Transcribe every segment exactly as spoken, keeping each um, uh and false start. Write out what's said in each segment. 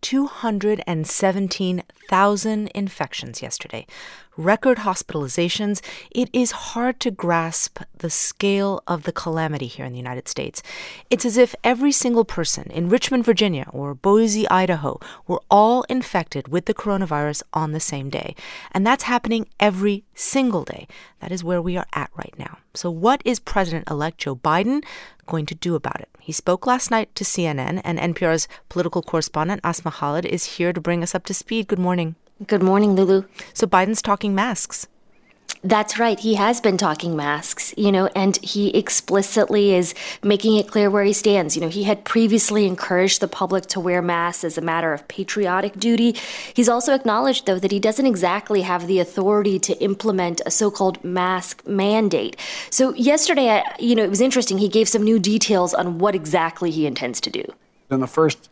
two hundred seventeen thousand infections yesterday. Record hospitalizations. It is hard to grasp the scale of the calamity here in the United States. It's as if every single person in Richmond, Virginia, or Boise, Idaho, were all infected with the coronavirus on the same day. And that's happening every single day. That is where we are at right now. So what is President-elect Joe Biden going to do about it? He spoke last night to C N N, and N P R's political correspondent Asma Khalid is here to bring us up to speed. Good morning. Good morning, Lulu. So Biden's talking masks. That's right. He has been talking masks, you know, and he explicitly is making it clear where he stands. You know, he had previously encouraged the public to wear masks as a matter of patriotic duty. He's also acknowledged, though, that he doesn't exactly have the authority to implement a so-called mask mandate. So yesterday, you know, it was interesting. He gave some new details on what exactly he intends to do. In the first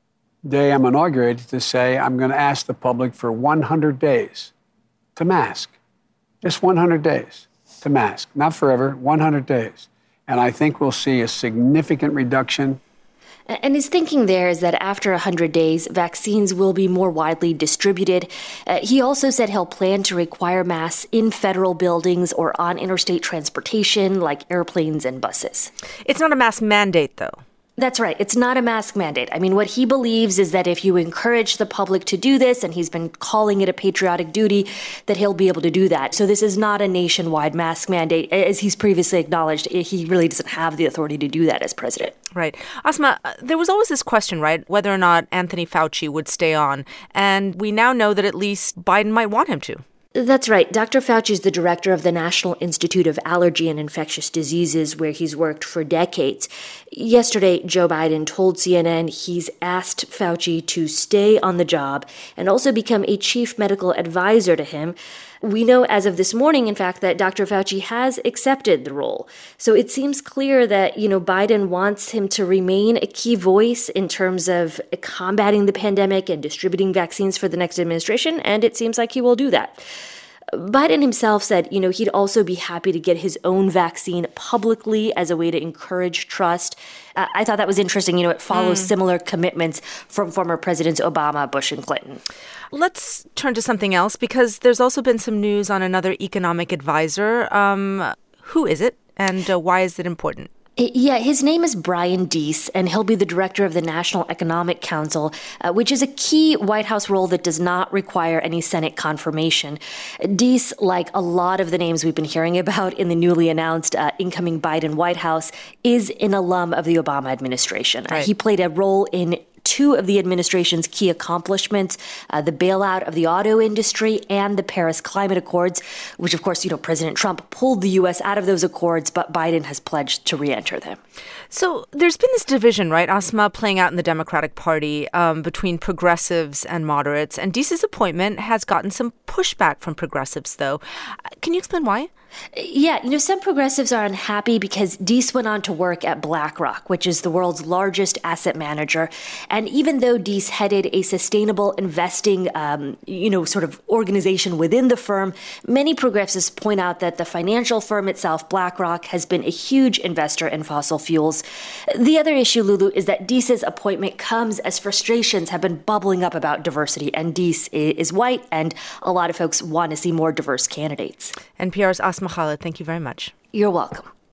day I'm inaugurated to say I'm going to ask the public for one hundred days to mask. Just one hundred days to mask. Not forever, one hundred days. And I think we'll see a significant reduction. And his thinking there is that after one hundred days, vaccines will be more widely distributed. Uh, he also said he'll plan to require masks in federal buildings or on interstate transportation like airplanes and buses. It's not a mask mandate, though. That's right. It's not a mask mandate. I mean, what he believes is that if you encourage the public to do this, and he's been calling it a patriotic duty, that he'll be able to do that. So this is not a nationwide mask mandate. As he's previously acknowledged, he really doesn't have the authority to do that as president. Right. Asma, there was always this question, right, whether or not Anthony Fauci would stay on. And we now know that at least Biden might want him to. That's right. Doctor Fauci is the director of the National Institute of Allergy and Infectious Diseases, where he's worked for decades. Yesterday, Joe Biden told C N N he's asked Fauci to stay on the job and also become a chief medical advisor to him. We know as of this morning, in fact, that Doctor Fauci has accepted the role. So it seems clear that, you know, Biden wants him to remain a key voice in terms of combating the pandemic and distributing vaccines for the next administration, and it seems like he will do that. Biden himself said, you know, he'd also be happy to get his own vaccine publicly as a way to encourage trust. Uh, I thought that was interesting. You know, it follows mm. similar commitments from former Presidents Obama, Bush, and Clinton. Let's turn to something else, because there's also been some news on another economic advisor. Um, who is it, and uh, why is it important? Yeah, his name is Brian Deese, and he'll be the director of the National Economic Council, uh, which is a key White House role that does not require any Senate confirmation. Deese, like a lot of the names we've been hearing about in the newly announced uh, incoming Biden White House, is an alum of the Obama administration. Right. Uh, he played a role in two of the administration's key accomplishments, uh, the bailout of the auto industry and the Paris Climate Accords, which, of course, you know, President Trump pulled the U S out of those accords, but Biden has pledged to re-enter them. So there's been this division, right, Asma, playing out in the Democratic Party um, between progressives and moderates. And Deese's appointment has gotten some pushback from progressives, though. Can you explain why? Yeah, you know, some progressives are unhappy because Deese went on to work at BlackRock, which is the world's largest asset manager. And even though Deese headed a sustainable investing, um, you know, sort of organization within the firm, many progressives point out that the financial firm itself, BlackRock, has been a huge investor in fossil fuels. The other issue, Lulu, is that Deese's appointment comes as frustrations have been bubbling up about diversity. And Deese is white, and a lot of folks want to see more diverse candidates. N P R's Asma Khalid, thank you very much. You're welcome.